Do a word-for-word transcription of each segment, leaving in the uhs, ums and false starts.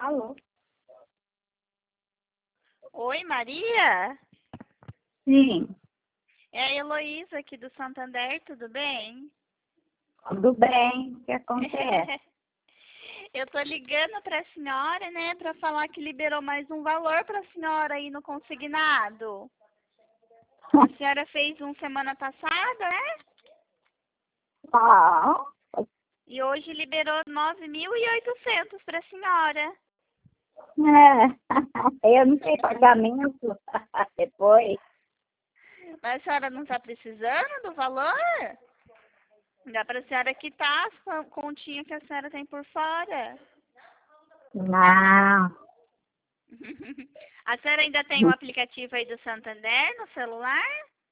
Alô? Oi, Maria? Sim, É a Heloísa aqui do Santander, tudo bem? tudo bem? O que acontece? Eu tô ligando para a senhora, né, para falar que liberou mais um valor para a senhora aí no consignado. A senhora fez um semana passada, né? Ah, E hoje liberou nove mil e oitocentos para a senhora. é, eu não sei pagamento depois. Mas a senhora não está precisando do valor? Dá para a senhora quitar as continhas que a senhora tem por fora. Não, A senhora ainda tem o aplicativo aí do Santander no celular?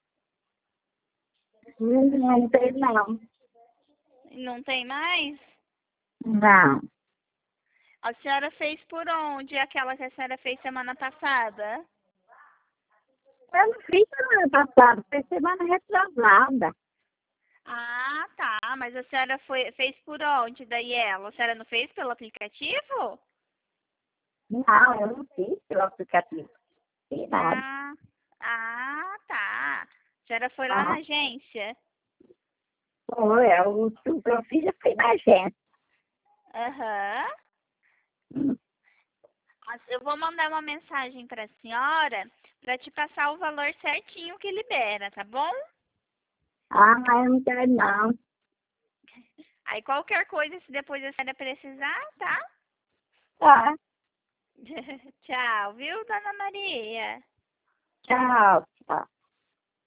não sei não. Não tem mais? Não, A senhora fez por onde aquela que a senhora fez semana passada? eu não fiz semana passada, foi semana retrasada. Ah, tá. Mas a senhora foi, fez por onde daí ela? A senhora não fez pelo aplicativo? Não, eu não fiz pelo aplicativo. Fiz nada. Ah, ah, tá. A senhora foi lá na Ah, agência? foi, é o o que eu fiz, eu fui na agência. Aham. Mas eu vou mandar uma mensagem para a senhora para te passar o valor certinho que libera, tá bom? Ah, mas eu não quero não. Aí qualquer coisa, se depois a senhora precisar, tá? Tá, Tchau, viu, dona Maria? tchau, tchau.